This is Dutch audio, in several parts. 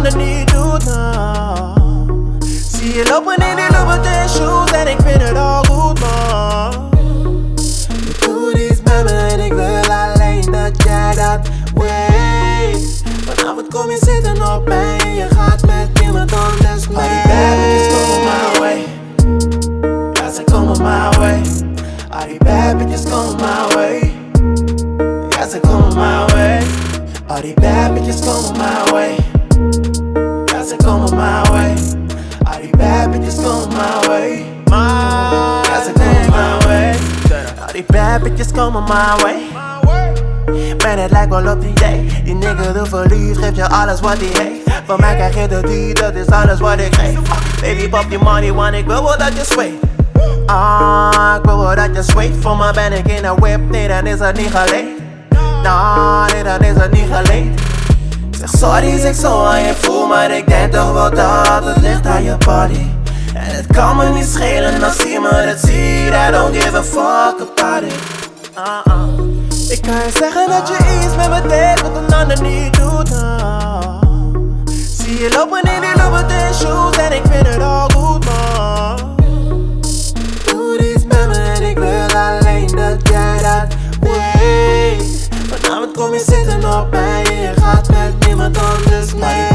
ander niet doet, man. Zie je lopen in die Louboutin shoes en ik vind het al goed, man. Je doet iets met me en ik wil alleen dat jij dat weet. Vanavond kom je zitten op mij en je gaat met iemand anders mee. All die bad bitches komen my way. Ja, ze komen my way. All die bad bitches komen my way. Ja, ze komen my way. All die bad bitches komen my way. Ja, ze komen my way. All die bad bitches komen my way. Ja, ze komen my way. All die bad bitches komen my way. Man, het lijkt wel op die day. Die nigger de verlies, geeft je alles wat hij heeft. Van mij krijg je de die, dat is alles wat ik geef. Baby pop die money, want ik wil wel dat je zweet. Ik wil wel dat je zweet. Voor me ben ik in een whip, nee dan is het niet geleid. Nee dan is het niet geleid. Zeg sorry, zeg zo aan je voel, maar ik denk toch wel dat het ligt aan je body. En het kan me niet schelen als iemand het ziet. I don't give a fuck about it. Ik kan je zeggen dat je iets met me deed wat een ander niet doet, Zie je lopen in die Louboutin shoes en ik vind het al goed, man. Doe iets met me en ik wil alleen dat jij dat weet. Vanavond kom je zitten op mij en je gaat met niemand anders mee.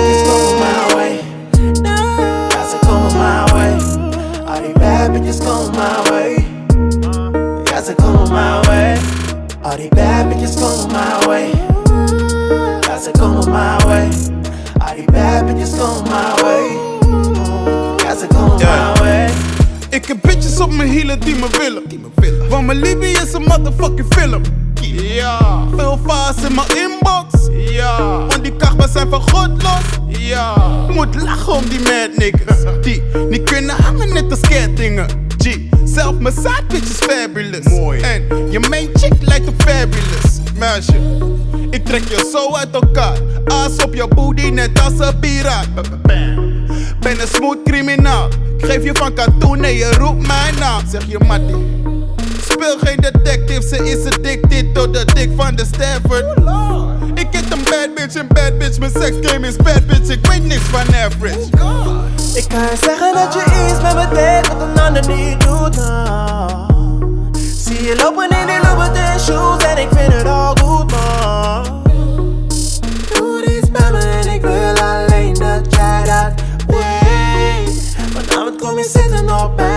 All die bad bitches komen my way. Ja, ze komen my way. All die bad bitches komen my way. Ja, ze komen my way. All die bad bitches komen my way. Ja, ze komen my way. Ik heb bitches op mijn hielen die me willen. Want mijn Libby is een motherfucking film. Ja, veel vaas in mijn inbox. Ja, want die kachbas zijn van God los. Ja, moet lachen om die mad niggas. Die niet kunnen hangen net als kettingen. G, zelf mijn side bitch is fabulous. Mooi. En je main chick lijkt op fabulous. Meisje, ik trek je zo uit elkaar. Aas op je booty net als een piraat. Ben een smooth criminaal. Ik geef je van katoen en je roept mijn naam. Zeg je Mattie. Speel geen detective, ze is addicted tot de dik van de Stafford. Ik heb een bad bitch en bad bitch, mijn seksgame is bad bitch, ik weet niks van average. Ik kan je zeggen dat je iets met me deed wat een ander niet doet, Zie je lopen in die Louboutin shoes en ik vind het al goed, man. Doe iets met me en ik wil alleen dat jij dat weet. Vanavond kom je zitten op mij.